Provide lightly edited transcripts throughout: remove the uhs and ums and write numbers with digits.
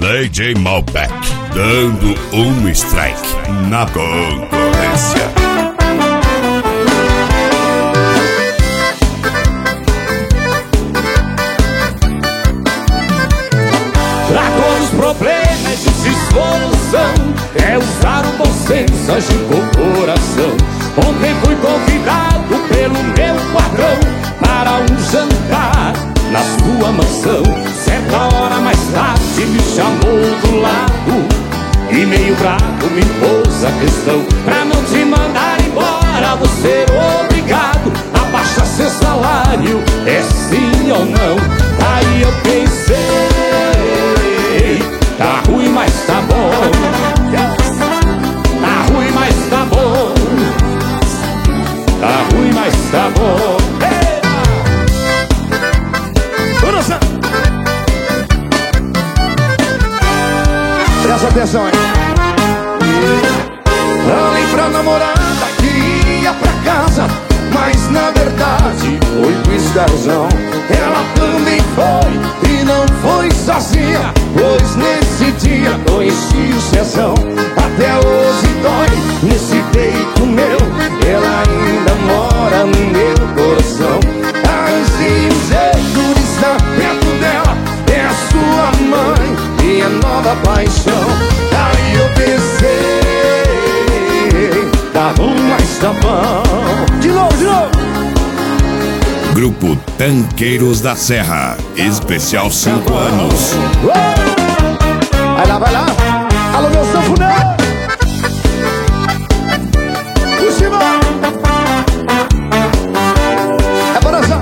DJ Malbec, dando um strike na concorrência. Pra todos os problemas existe solução, é usar o bom senso, agir com o coração. Ontem fui convidado pelo meu patrão para um jantar na sua mansão. Certa hora mais tarde me chamou do lado e meio bravo me pôs a questão: pra não te mandar embora, você é obrigado a baixar seu salário, é sim ou não? Aí eu pensei, tá ruim, mas tá bom. Tá ruim, mas tá bom. Tá ruim, mas tá bom. Presta atenção, hein? Falei pra namorada que ia pra casa, mas na verdade foi pro Escarzão. Ela também foi e não foi sozinha, pois nesse dia conheci o Cezão. Até hoje dói nesse peito meu, ela ainda mora no meu coração. Assim o jeito de estar perto dela é a sua mãe, minha nova paixão. Aí eu pensei, tá ruim, mas tá bom. De novo, de novo. Grupo Tanqueiros da Serra, especial 5 anos. Vai lá, vai lá. Alô, meu sanfoneiro. Por cima. É para dançar.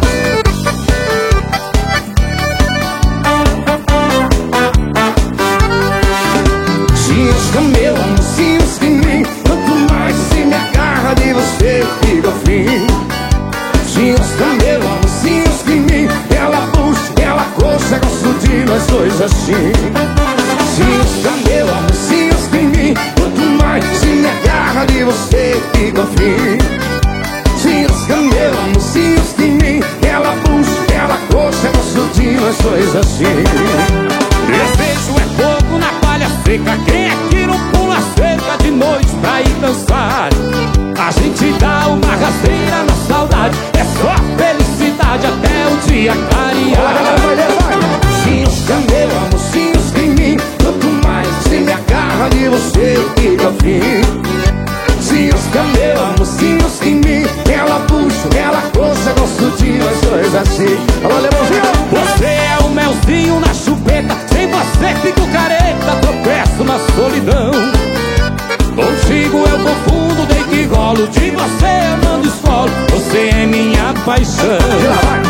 Cisca meu amor, cisca em mim. Quanto mais se me agarra de você, fica fim. Cisca meu amor, cisca em mim. Ela puxa, ela coça, gosto de nós dois assim. Cisca meu amor, cisca em mim. Quanto mais se me agarra de você, fica fim. Cisca meu amor, cisca em mim. Ela puxa, ela coça, gosto de nós dois assim. Desejo é fogo na palha seca, quem é que não pula cerca de noite pra ir dançar? A gente dá uma rasteira na saudade, é só felicidade até o dia clarear. Cisca meu amor, cisca em mim. Quanto mais se me agarra de você, fica fim. Cisca meu amor, cisca em mim. Ela puxa, ela coça, gosto de nós dois assim. Alô, Leãozinho! Você é o melzinho na chupeta, sem você fico careta, tropeço na solidão. Contigo eu confundo, dei que rolo, de você eu mando escolo, você é minha paixão.